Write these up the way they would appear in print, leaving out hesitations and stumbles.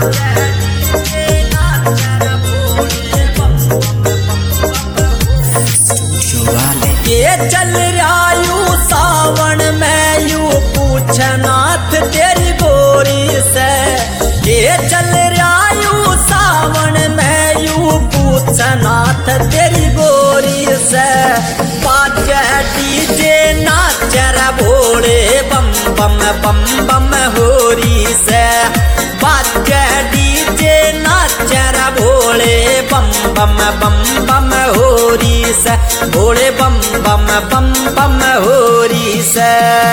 ये चल रहा यू सावन में यू पूछनाथ तेरी गोरी से। ये चल रहा यू सावन में यू पूछनाथ तेरी गोरी से। बाजे डीजे नाच रे भोले बम बम बम बम होरी से। बाजे डीजे नाच रे भोले बम बम बम बम होरी से। भोले बम बम बम बम होरी से।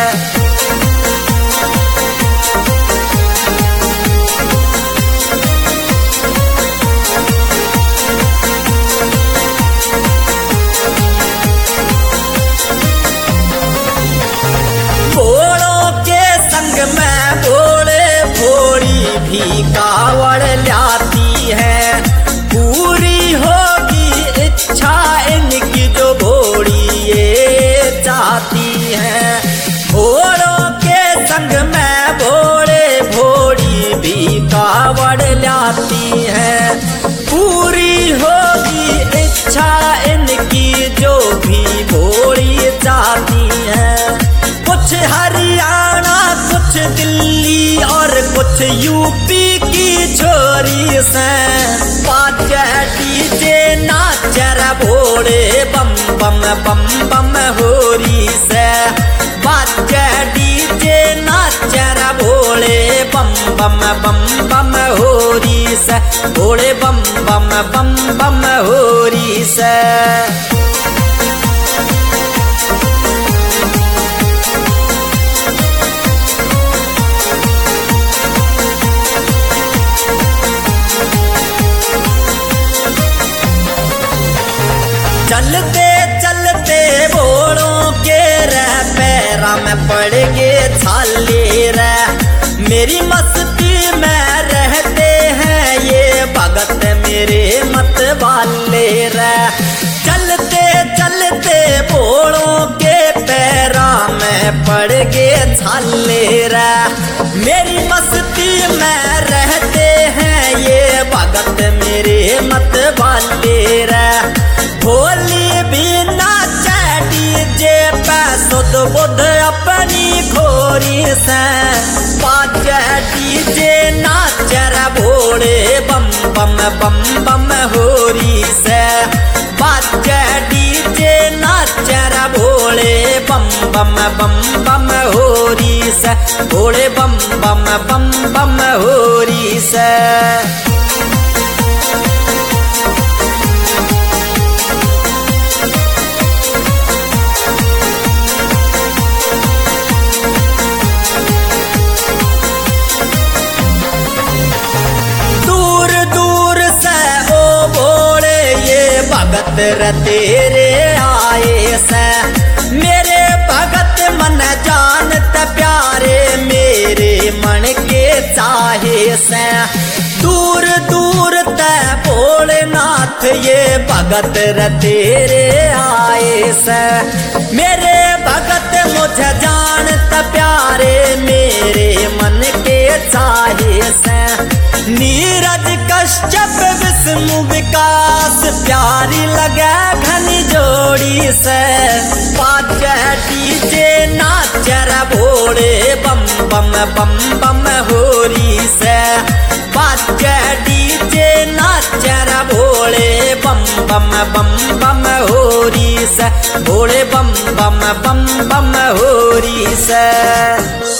भी कावड़ लाती है पूरी होगी इच्छा इनकी जो भोड़ी ये चाहती है। भोड़ों के संग में भोड़े भोड़ी भी कावड़ लाती है पूरी होगी इच्छा इनकी जो भी भोड़ी चाहती है। कुछ हरियाणा कुछ दिल्ली और कुछ यूपी की छोरी से। बाजे डीजे नाच रे भोले बम बम बम बम होरी से। बाजे डीजे नाच रे भोले बम बम बम बम होरी से। भोले बम बम बम बम होरी से। चलते चलते भोड़ों के रे पैरा में पड़ गए छाले रे। मेरी मस्ती में रहते हैं ये भगत मेरे मत वाले रे। चलते चलते भोड़ों के पैरा में पड़ गए छाले रे। मेरी मस्ती में रहते हैं ये भगत मेरे मत वाले रे। होली भी नाचे डीजे पे सुध बुध अपनी खोरी से। बाजे डीजे नाच रे भोले बम बम बम बम होरी से। बाजे डीजे नाच रे भोले बम बम बम बम होरी से। भोले बम बम बम बम होरी से। भगत रे तेरे आए से। मेरे भगत मन जानत प्यारे मेरे मन के चाहे से। दूर दूर ते भोलेनाथ ये भगत रे तेरे आए से। मेरे भगत मुझे जानत प्यारे मेरे मन के चाहे से। नीरज कश्यप विष्णु विकास प्यारी लगे घनी जोड़ी से। बाजे डीजे नाच रे भोले बम बम बम बम होरी से। बाजे डीजे नाच रे भोले बम बम बम बम होरी से। भोले बम बम बम बम होरी से।